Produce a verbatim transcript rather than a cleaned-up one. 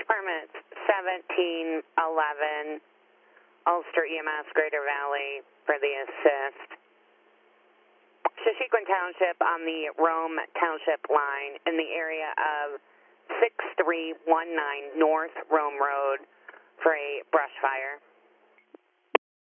Department seventeen eleven, Ulster E M S, Greater Valley, for the assist. Shashequin Township on the Rome Township line in the area of six three one nine North Rome Road for a brush fire.